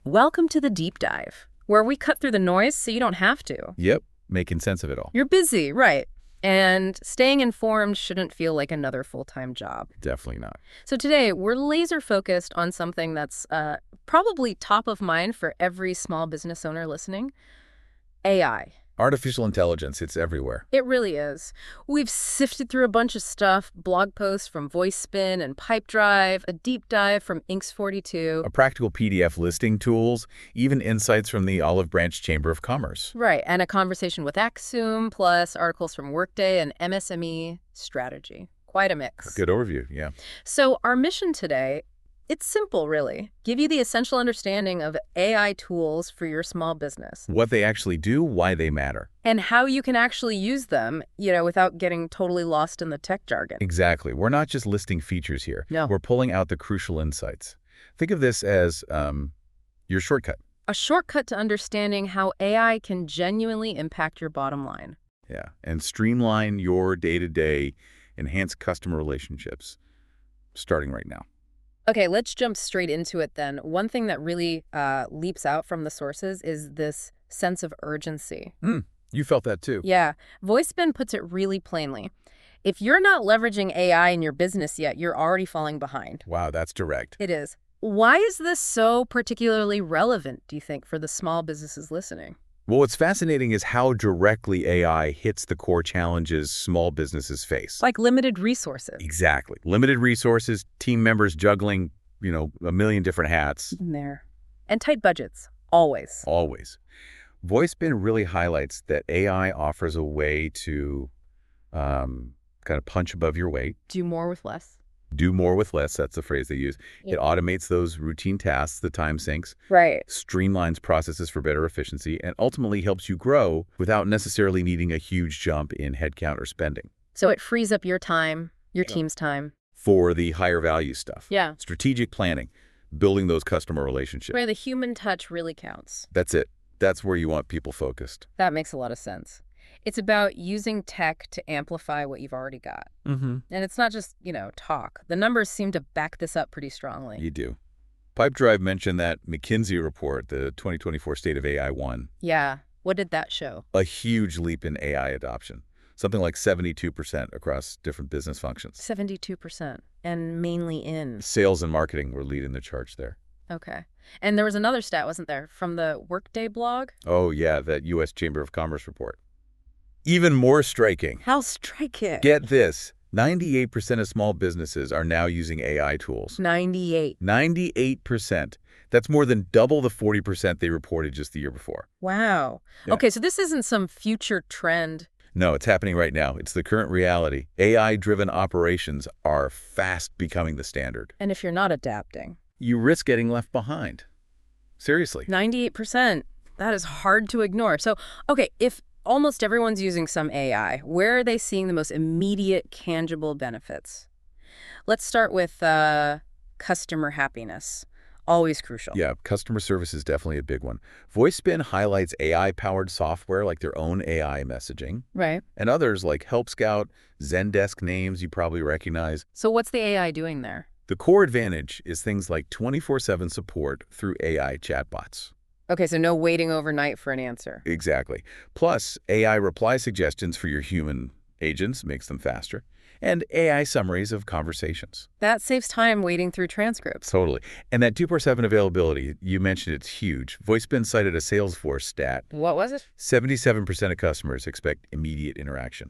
Welcome to the deep dive, where we cut through the noise so you don't have to. Yep, making sense of it all. You're busy, right? And staying informed shouldn't feel like another full-time job. Definitely not. So today, we're laser focused on something that's probably top of mind for every small business owner listening: AI. Artificial intelligence, it's everywhere. It really is. We've sifted through a bunch of stuff: blog posts from VoiceSpin and Pipedrive, a deep dive from Inks42. A practical PDF listing tools, even insights from the Olive Branch Chamber of Commerce. Right, and a conversation with Axum, plus articles from Workday and MSME Strategy. Quite a mix. Good overview, yeah. So our mission today, it's simple, really. Give you the essential understanding of AI tools for your small business What they actually do, why they matter. and how you can actually use them, without getting totally lost in the tech jargon. Exactly. We're not just listing features here. No. We're pulling out the crucial insights. Think of this as your shortcut. A shortcut to understanding how AI can genuinely impact your bottom line. Yeah. And streamline your day-to-day, enhance customer relationships, starting right now. Okay, let's jump straight into it then. One thing that really leaps out from the sources is this sense of urgency. You felt that too. Yeah, VoiceSpin puts it really plainly. If you're not leveraging AI in your business yet, you're already falling behind. Wow, that's direct. It is. Why is this so particularly relevant, do you think, for the small businesses listening? Well, what's fascinating is how directly AI hits the core challenges small businesses face. Like limited resources. Exactly. Limited resources, team members juggling, a million different hats. In there. And tight budgets, always. Always. VoiceSpin really highlights that AI offers a way to kind of punch above your weight, Do more with less. do more with less. That's the phrase they use. Yeah. It automates those routine tasks, the time sinks, Right. streamlines processes for better efficiency, and ultimately helps you grow without necessarily needing a huge jump in headcount or spending So it frees up your time, your Yeah. team's time. for the higher value stuff. Yeah. Strategic planning, building those customer relationships. Where the human touch really counts. That's it. That's where you want people focused. That makes a lot of sense. It's about using tech to amplify what you've already got. Mm-hmm. And it's not just, talk. The numbers seem to back this up pretty strongly. You do. Pipedrive mentioned that McKinsey report, the 2024 State of AI won, Yeah. What did that show? a huge leap in AI adoption, something like 72% across different business functions. 72%. And mainly in. Sales and marketing were leading the charge there. Okay. And there was another stat, wasn't there, from the Workday blog? Oh, yeah, that U.S. Chamber of Commerce report. Even more striking. How striking. Get this. 98% of small businesses are now using AI tools. 98. 98%. That's more than double the 40% they reported just the year before. Wow. Yeah. Okay, so this isn't some future trend. No, it's happening right now. It's the current reality. AI-driven operations are fast becoming the standard. And if you're not adapting. You risk getting left behind. Seriously. 98%. That is hard to ignore. So, okay, if almost everyone's using some AI, where are they seeing the most immediate, tangible benefits? Let's start with customer happiness. Always crucial. Yeah, customer service is definitely a big one. VoiceSpin highlights AI-powered software like their own AI messaging, Right. and others like Help Scout, Zendesk names you probably recognize. So what's the AI doing there? The core advantage is things like 24/7 support through AI chatbots. Okay, so no waiting overnight for an answer. Exactly. Plus, AI reply suggestions for your human agents makes them faster, and AI summaries of conversations. That saves time waiting through transcripts. Totally. And that 24/7 availability, you mentioned it's huge. VoiceSpin cited a Salesforce stat. What was it? 77% of customers expect immediate interaction.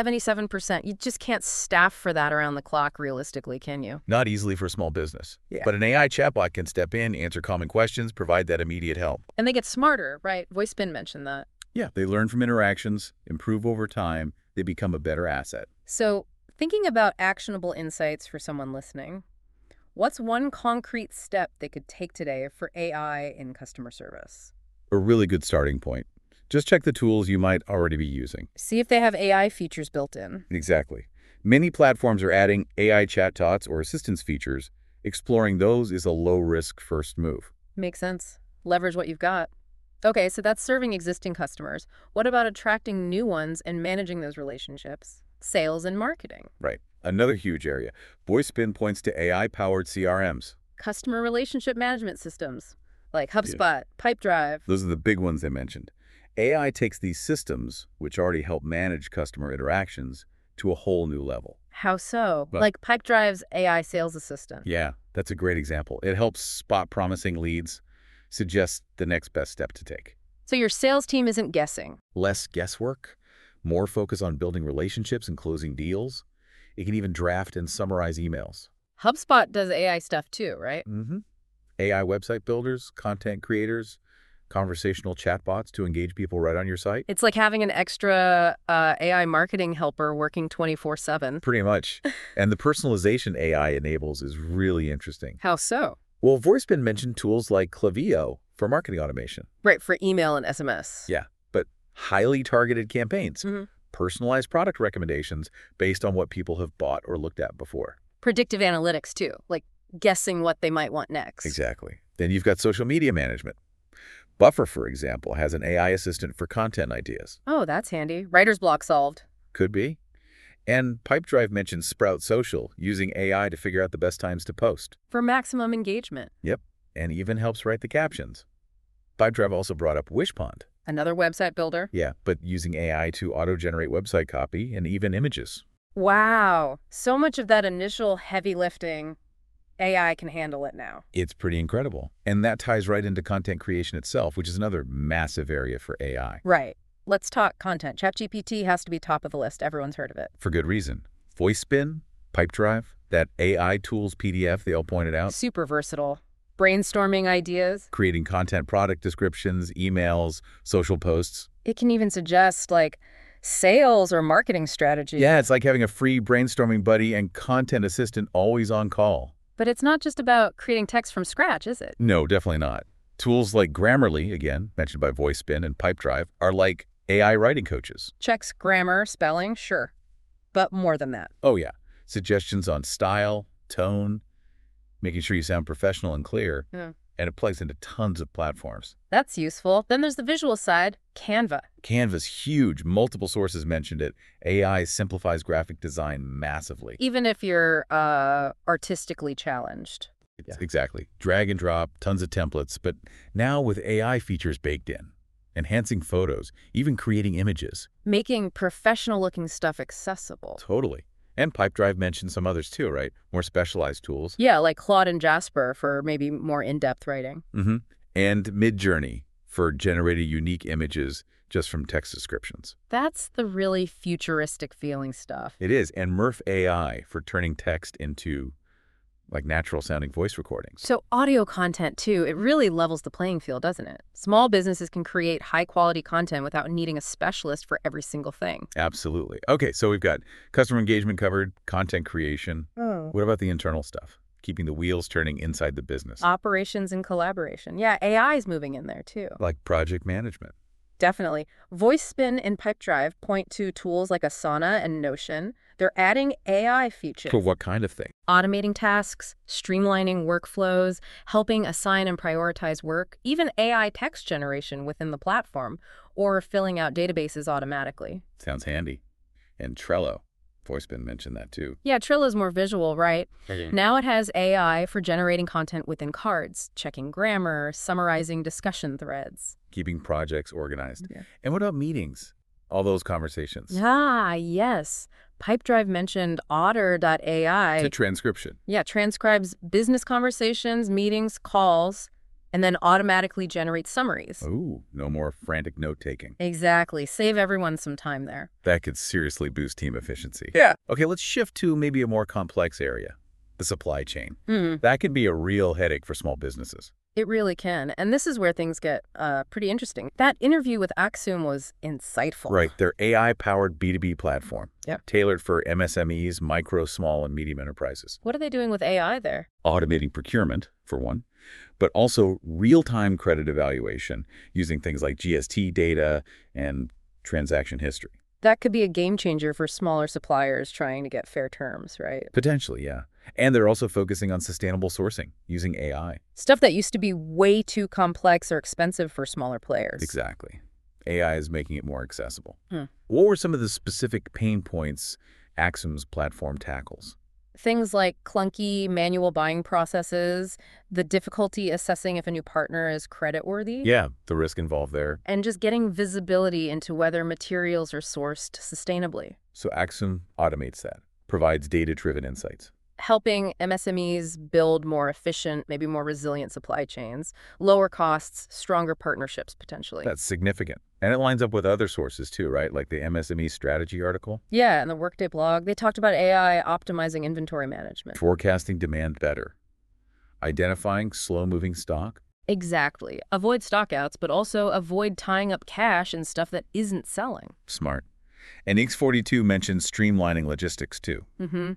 77%. You just can't staff for that around the clock realistically, can you? Not easily for a small business. Yeah. But an AI chatbot can step in, answer common questions, provide that immediate help. And they get smarter, right? VoiceSpin mentioned that. Yeah, they learn from interactions, improve over time, they become a better asset. So, thinking about actionable insights for someone listening, what's one concrete step they could take today for AI in customer service? A really good starting point. Just check the tools you might already be using. See if they have AI features built in. Exactly. Many platforms are adding AI chatbots or assistance features. Exploring those is a low-risk first move. Makes sense. Leverage what you've got. Okay, so that's serving existing customers. What about attracting new ones and managing those relationships? Sales and marketing. Right. Another huge area. VoiceSpin points to AI-powered CRMs. Customer relationship management systems, like HubSpot, Pipedrive. Those are the big ones they mentioned. AI takes these systems, which already help manage customer interactions, to a whole new level. How so? But- Like Pipedrive's AI sales assistant. Yeah, that's a great example. It helps spot promising leads, suggest the next best step to take. So your sales team isn't guessing. Less guesswork, more focus on building relationships and closing deals. It can even draft and summarize emails. HubSpot does AI stuff too, right? AI website builders, content creators, conversational chatbots to engage people right on your site. It's like having an extra AI marketing helper working 24/7. Pretty much. And the personalization AI enables is really interesting. How so? Well, VoiceBin mentioned tools like Klaviyo for marketing automation. Right, for email and SMS. Yeah, but highly targeted campaigns, personalized product recommendations based on what people have bought or looked at before. Predictive analytics too, like guessing what they might want next. Exactly. Then you've got social media management. Buffer, for example, has an AI assistant for content ideas. Oh, that's handy. Writer's block solved. Could be. And Pipedrive mentioned Sprout Social, using AI to figure out the best times to post. For maximum engagement. Yep, and even helps write the captions. Pipedrive also brought up Wishpond. Another website builder. Yeah, but using AI to auto-generate website copy and even images. Wow. So much of that initial heavy lifting, AI can handle it now. It's pretty incredible. And that ties right into content creation itself, which is another massive area for AI. Right. Let's talk content. ChatGPT has to be top of the list. Everyone's heard of it. For good reason. VoiceSpin, Pipedrive, that AI tools PDF they all pointed out. Super versatile. Brainstorming ideas. Creating content product descriptions, emails, social posts. It can even suggest like sales or marketing strategies. Yeah, it's like having a free brainstorming buddy and content assistant always on call. But it's not just about creating text from scratch, is it? No, definitely not. Tools like Grammarly, again, mentioned by VoiceSpin and Pipedrive, are like AI writing coaches. Checks grammar, spelling, sure. But more than that. Oh, yeah. Suggestions on style, tone, making sure you sound professional and clear. Yeah. And it plugs into tons of platforms. That's useful. Then there's the visual side, Canva. Canva's huge. Multiple sources mentioned it. AI simplifies graphic design massively. Even if you're artistically challenged. Exactly. Drag and drop, tons of templates, but now with AI features baked in. Enhancing photos, even creating images. Making professional-looking stuff accessible. Totally. And Pipedrive mentioned some others too, right? More specialized tools. Yeah, like Claude and Jasper for maybe more in-depth writing. And Midjourney for generating unique images just from text descriptions. That's the really futuristic feeling stuff. It is. And Murph AI for turning text into like natural sounding voice recordings. So audio content too, it really levels the playing field, doesn't it? Small businesses can create high quality content without needing a specialist for every single thing. Absolutely. Okay, so we've got customer engagement covered, content creation. What about the internal stuff? Keeping the wheels turning inside the business. Operations and collaboration. Yeah, AI is moving in there too. Like project management. Definitely. VoiceSpin and Pipedrive point to tools like Asana and Notion. They're adding AI features. For what kind of thing? Automating tasks, streamlining workflows, helping assign and prioritize work, even AI text generation within the platform, or filling out databases automatically. Sounds handy. And Trello. VoiceSpin mentioned that too. Yeah, Trello's more visual, right? Now it has AI for generating content within cards, checking grammar, summarizing discussion threads. Keeping projects organized. Yeah. And what about meetings? All those conversations. Ah, yes. Pipedrive mentioned Otter.ai. To transcription. Yeah, transcribes business conversations, meetings, calls, and then automatically generates summaries. Ooh, no more frantic note-taking. Exactly. Save everyone some time there. That could seriously boost team efficiency. Yeah. Okay, let's shift to maybe a more complex area, the supply chain. That can be a real headache for small businesses. It really can. And this is where things get pretty interesting. That interview with Axum was insightful. Right, their AI-powered B2B platform. Yep. Tailored for MSMEs, micro, small, and medium enterprises. What are they doing with AI there? Automating procurement, for one, but also real-time credit evaluation using things like GST data and transaction history. That could be a game changer for smaller suppliers trying to get fair terms, right? Potentially, yeah. And they're also focusing on sustainable sourcing using AI. Stuff that used to be way too complex or expensive for smaller players. Exactly. AI is making it more accessible. What were some of the specific pain points Axum's platform tackles? Things like clunky manual buying processes, the difficulty assessing if a new partner is creditworthy, Yeah, the risk involved there. and just getting visibility into whether materials are sourced sustainably. So Axum automates that, provides data-driven insights. Helping MSMEs build more efficient, maybe more resilient supply chains, lower costs, stronger partnerships potentially. That's significant. And it lines up with other sources too, right? Like the MSME strategy article, Yeah, in the Workday blog, they talked about AI optimizing inventory management. forecasting demand better, identifying slow-moving stock. Exactly. Avoid stockouts, but also avoid tying up cash in stuff that isn't selling. Smart. And Inks42 mentions streamlining logistics too.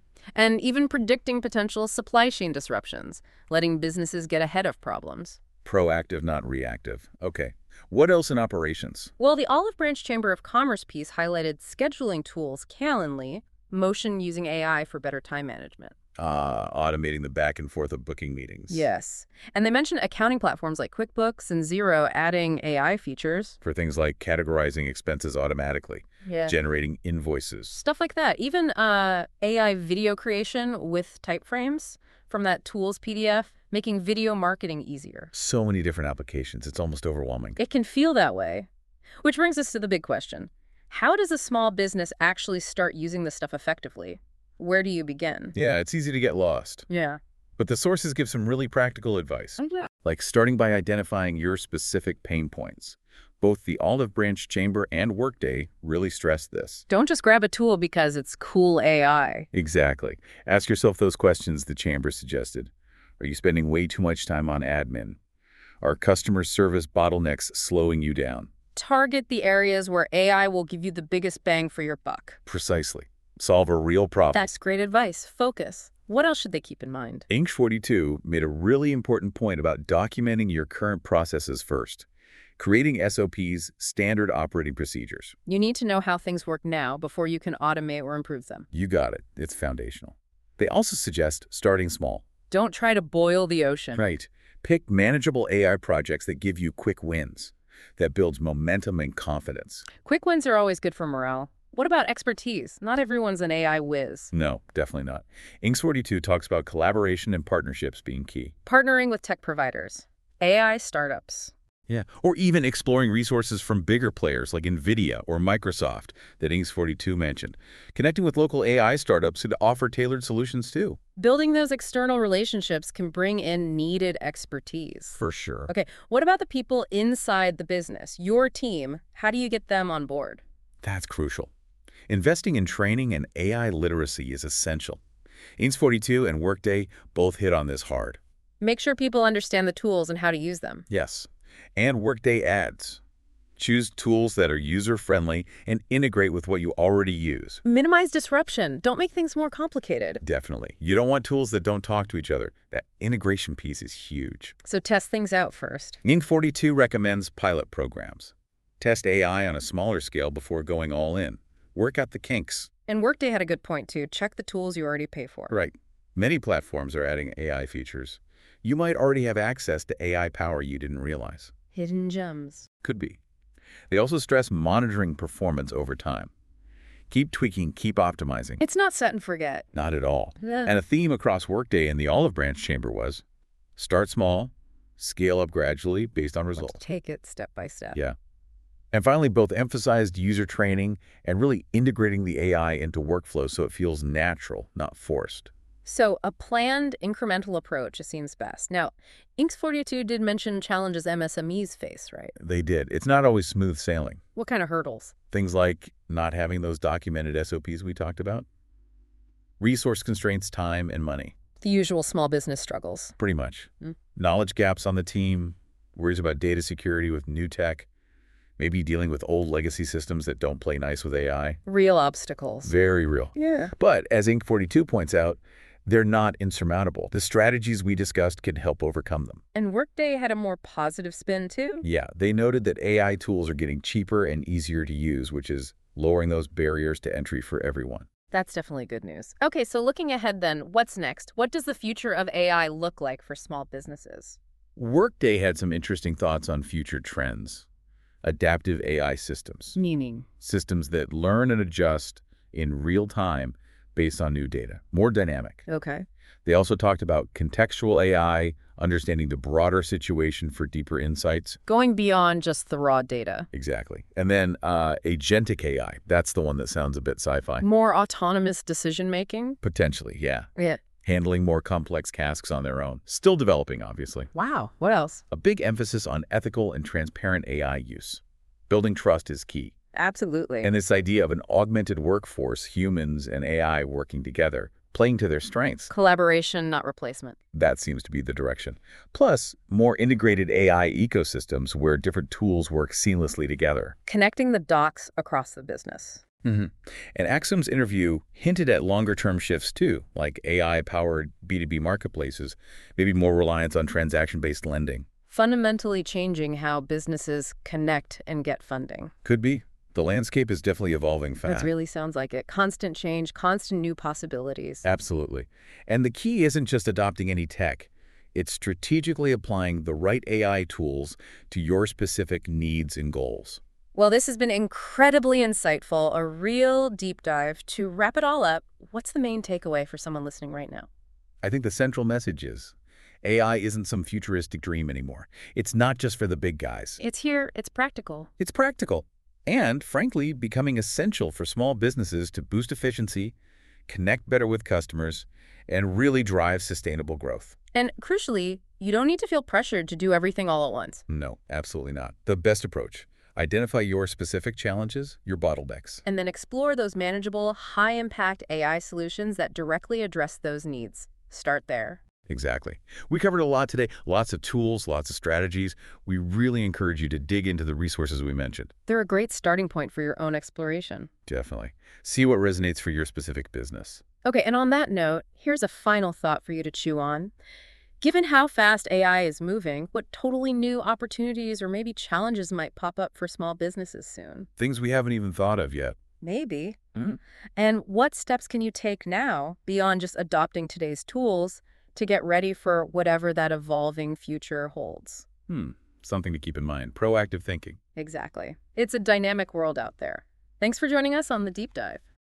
And even predicting potential supply chain disruptions, letting businesses get ahead of problems. Proactive, not reactive. Okay. What else in operations? Well, the Olive Branch Chamber of Commerce piece highlighted scheduling tools, Calendly, Motion using AI for better time management. Automating the back and forth of booking meetings. Yes. And they mentioned accounting platforms like QuickBooks and Xero adding AI features. For things like categorizing expenses automatically, Yeah. generating invoices. Stuff like that. Even AI video creation with type frames from that tools PDF, making video marketing easier. So many different applications. It's almost overwhelming. It can feel that way. Which brings us to the big question. How does a small business actually start using this stuff effectively? Where do you begin? Yeah, it's easy to get lost. Yeah. But the sources give some really practical advice, like starting by identifying your specific pain points. Both the Olive Branch Chamber and Workday really stress this. Don't just grab a tool because it's cool AI. Exactly. Ask yourself those questions the Chamber suggested. Are you spending way too much time on admin? Are customer service bottlenecks slowing you down? Target the areas where AI will give you the biggest bang for your buck. Precisely. Solve a real problem. That's great advice. Focus. What else should they keep in mind? Inks42 made a really important point about documenting your current processes first. Creating SOPs, standard operating procedures. You need to know how things work now before you can automate or improve them. You got it. It's foundational. They also suggest starting small. Don't try to boil the ocean. Right. Pick manageable AI projects that give you quick wins, that builds momentum and confidence. Quick wins are always good for morale. What about expertise? Not everyone's an AI whiz. No, definitely not. Inks42 talks about collaboration and partnerships being key. Partnering with tech providers, AI startups. Yeah, or even exploring resources from bigger players like NVIDIA or Microsoft that Inks42 mentioned. Connecting with local AI startups who offer tailored solutions too. Building those external relationships can bring in needed expertise. For sure. Okay, what about the people inside the business, your team? How do you get them on board? That's crucial. Investing in training and AI literacy is essential. Inks42 and Workday both hit on this hard. Make sure people understand the tools and how to use them. Yes. And Workday ads. Choose tools that are user-friendly and integrate with what you already use. Minimize disruption. Don't make things more complicated. Definitely. You don't want tools that don't talk to each other. That integration piece is huge. So test things out first. Inks42 recommends pilot programs. Test AI on a smaller scale before going all in. Work out the kinks. And Workday had a good point, too. Check the tools you already pay for. Right. Many platforms are adding AI features. You might already have access to AI power you didn't realize. Hidden gems. Could be. They also stress monitoring performance over time. Keep tweaking, keep optimizing. It's not set and forget. Not at all. Yeah. And a theme across Workday and the Olive Branch Chamber was start small, scale up gradually based on results. Take it step by step. Yeah. And finally, both emphasized user training and really integrating the AI into workflow so it feels natural, not forced. So a planned, incremental approach seems best. Now, Inks42 did mention challenges MSMEs face, right? They did. It's not always smooth sailing. What kind of hurdles? Things like not having those documented SOPs we talked about. Resource constraints, time, and money. The usual small business struggles. Pretty much. Mm. Knowledge gaps on the team, worries about data security with new tech, maybe dealing with old legacy systems that don't play nice with AI. Real obstacles. Very real. Yeah. But as Inks42 points out, they're not insurmountable. The strategies we discussed can help overcome them. And Workday had a more positive spin, too? Yeah, they noted that AI tools are getting cheaper and easier to use, which is lowering those barriers to entry for everyone. That's definitely good news. Okay, so looking ahead then, what's next? What does the future of AI look like for small businesses? Workday had some interesting thoughts on future trends. Adaptive AI systems. Meaning? Systems that learn and adjust in real time based on new data, more dynamic. Okay. They also talked about contextual AI, understanding the broader situation for deeper insights. Going beyond just the raw data. Exactly. And then agentic AI. That's the one that sounds a bit sci-fi. More autonomous decision-making? Potentially, yeah. Yeah. Handling more complex tasks on their own. Still developing, obviously. Wow. What else? A big emphasis on ethical and transparent AI use. Building trust is key. Absolutely. And this idea of an augmented workforce, humans and AI working together, playing to their strengths. Collaboration, not replacement. That seems to be the direction. Plus, more integrated AI ecosystems where different tools work seamlessly together. Connecting the dots across the business. And Axum's interview hinted at longer-term shifts too, like AI-powered B2B marketplaces, maybe more reliance on transaction-based lending. Fundamentally changing how businesses connect and get funding. Could be. The landscape is definitely evolving fast. That really sounds like it. Constant change, constant new possibilities. Absolutely. And the key isn't just adopting any tech. It's strategically applying the right AI tools to your specific needs and goals. Well, this has been incredibly insightful, a real deep dive. To wrap it all up, what's the main takeaway for someone listening right now? I think the central message is AI isn't some futuristic dream anymore. It's not just for the big guys. It's here, it's practical. It's practical. And, frankly, becoming essential for small businesses to boost efficiency, connect better with customers, and really drive sustainable growth. And crucially, you don't need to feel pressured to do everything all at once. No, absolutely not. The best approach. Identify your specific challenges, your bottlenecks. And then explore those manageable, high-impact AI solutions that directly address those needs. Start there. Exactly. We covered a lot today, lots of tools, lots of strategies. We really encourage you to dig into the resources we mentioned. They're a great starting point for your own exploration. Definitely. See what resonates for your specific business. Okay, and on that note, here's a final thought for you to chew on. Given how fast AI is moving, what totally new opportunities or maybe challenges might pop up for small businesses soon? Things we haven't even thought of yet. Maybe. And what steps can you take now, beyond just adopting today's tools, to get ready for whatever that evolving future holds? Something to keep in mind. Proactive thinking. Exactly. It's a dynamic world out there. Thanks for joining us on The Deep Dive.